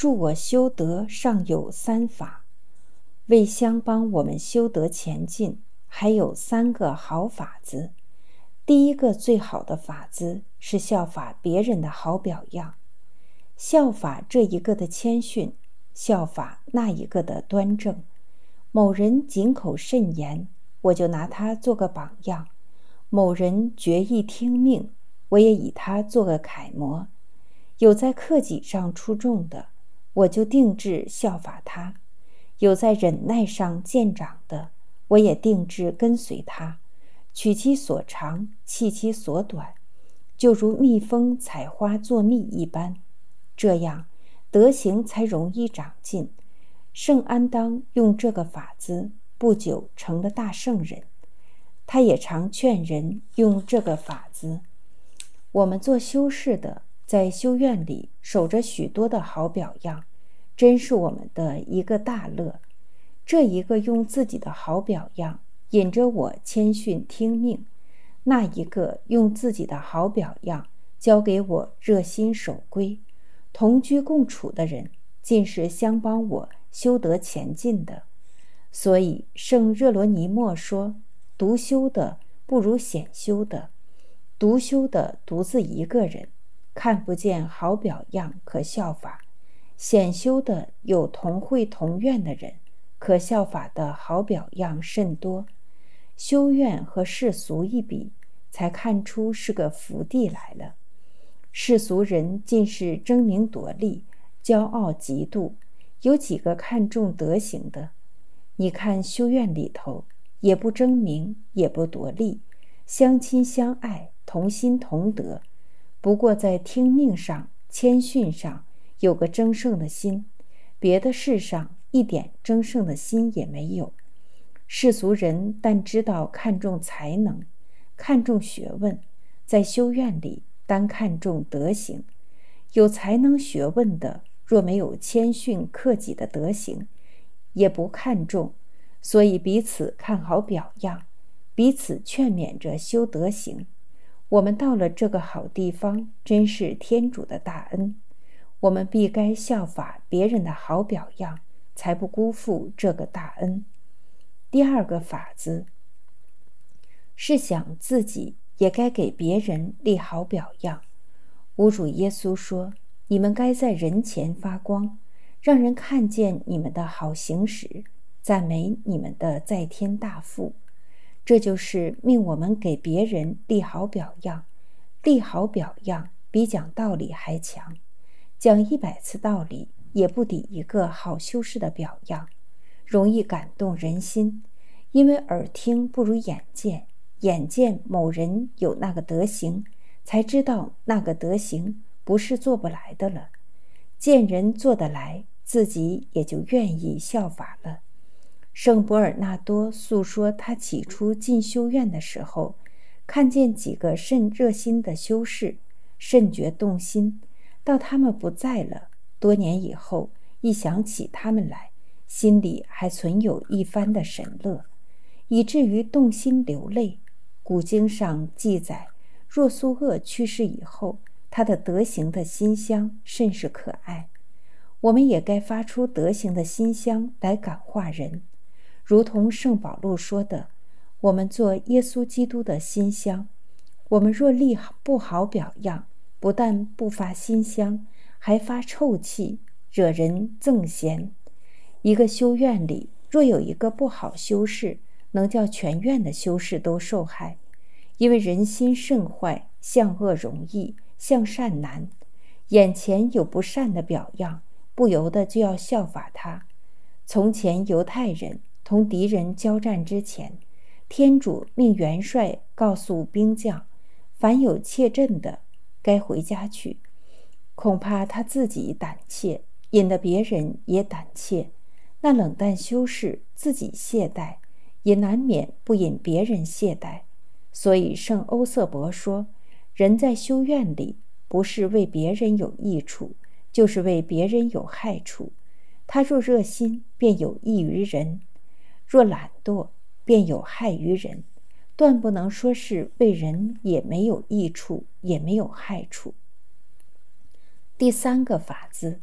助我修德尚有三法，为相帮我们修德前进，还有3个好法子。第一个最好的法子是效法别人的好表样，效法这一个的谦逊，效法那一个的端正。某人谨口慎言，我就拿他做个榜样；某人决意听命，我也以他做个楷模。有在克己上出众的，我就定志效法他；有在忍耐上见长的，我也定志跟随他。取其所长，弃其所短，就如蜜蜂采花做蜜一般，这样德行才容易长进。圣安当用这个法子，不久成了大圣人。他也常劝人用这个法子。我们做修士的，在修院里守着许多的好表样，真是我们的一个大乐。这一个用自己的好表样引着我谦逊听命，那一个用自己的好表样教给我热心守规。同居共处的人尽是相帮我修德前进的。所以圣热罗尼莫说，独修的不如显修的。独修的独自一个人，看不见好表样可效法；显修的有同会同院的人，可效法的好表样甚多。修院和世俗一比，才看出是个福地来了。世俗人尽是争名夺利，骄傲嫉妒，有几个看重德行的？你看修院里头，也不争名，也不夺利，相亲相爱，同心同德。不过在听命上、谦逊上有个争胜的心，别的事上一点争胜的心也没有。世俗人但知道看重才能，看重学问，在修院里单看重德行。有才能学问的，若没有谦逊克己的德行，也不看重，所以彼此看好表样，彼此劝勉着修德行。我们到了这个好地方，真是天主的大恩。我们必该效法别人的好表样，才不辜负这个大恩。第二个法子是想自己也该给别人立好表样。吾主耶稣说，你们该在人前发光，让人看见你们的好行使，赞美你们的在天大父。这就是命我们给别人立好表样。立好表样比讲道理还强，讲100次道理也不抵一个好修士的表样，容易感动人心。因为耳听不如眼见，眼见某人有那个德行，才知道那个德行不是做不来的了。见人做得来，自己也就愿意效法了。圣伯尔纳多诉说他起初进修院的时候，看见几个甚热心的修士，甚觉动心。到他们不在了，多年以后一想起他们来，心里还存有一番的神乐，以至于动心流泪。古经上记载，若苏厄去世以后，他的德行的馨香甚是可爱。我们也该发出德行的馨香来感化人，如同圣保禄说的，我们做耶稣基督的馨香。我们若立不好表样，不但不发馨香，还发臭气，惹人憎嫌。一个修院里若有一个不好修士，能叫全院的修士都受害。因为人心甚坏，向恶容易，向善难。眼前有不善的表样，不由得就要效法他。从前犹太人同敌人交战之前，天主命元帅告诉兵将，凡有怯阵的，该回家去。恐怕他自己胆怯，引得别人也胆怯。那冷淡修士自己懈怠，也难免不引别人懈怠。所以圣欧瑟伯说，人在修院里，不是为别人有益处，就是为别人有害处。他若热心，便有益于人；若懒惰，便有害于人。断不能说是为人也没有益处，也没有害处。第三个法子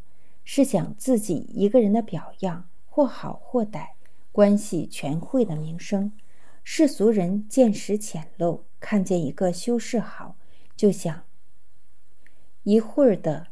是讲自己一个人的表样，或好或歹，关系全会的名声。世俗人见识浅陋，看见一个修饰好，就想一会的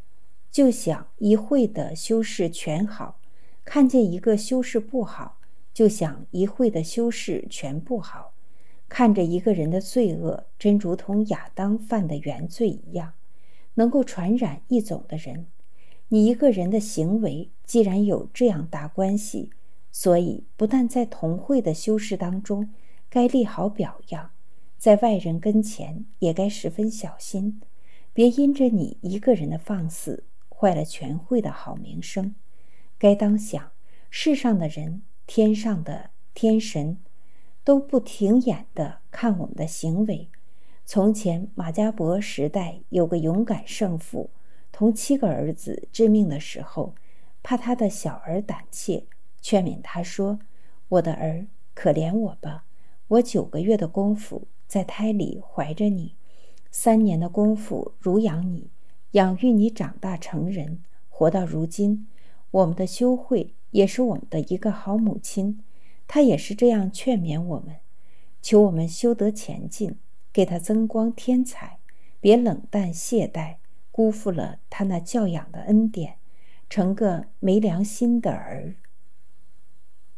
修饰全好，看见一个修饰不好，就想一会的修饰全不好。看着一个人的罪恶，真如同亚当犯的原罪一样，能够传染一种的人。你一个人的行为既然有这样大关系，所以不但在同会的修饰当中该立好表样，在外人跟前也该十分小心，别因着你一个人的放肆，坏了全会的好名声。该当想，世上的人，天上的天神，都不停眼地看我们的行为。从前马加伯时代有个勇敢圣父，同7个儿子致命的时候，怕他的小儿胆怯，劝勉他说：我的儿，可怜我吧，我9个月的功夫在胎里怀着你，3年的功夫乳养你，养育你长大成人，活到如今。我们的修会也是我们的一个好母亲，她也是这样劝勉我们，求我们修得前进，给她增光添彩，别冷淡懈怠，辜负了她那教养的恩典，成个没良心的儿。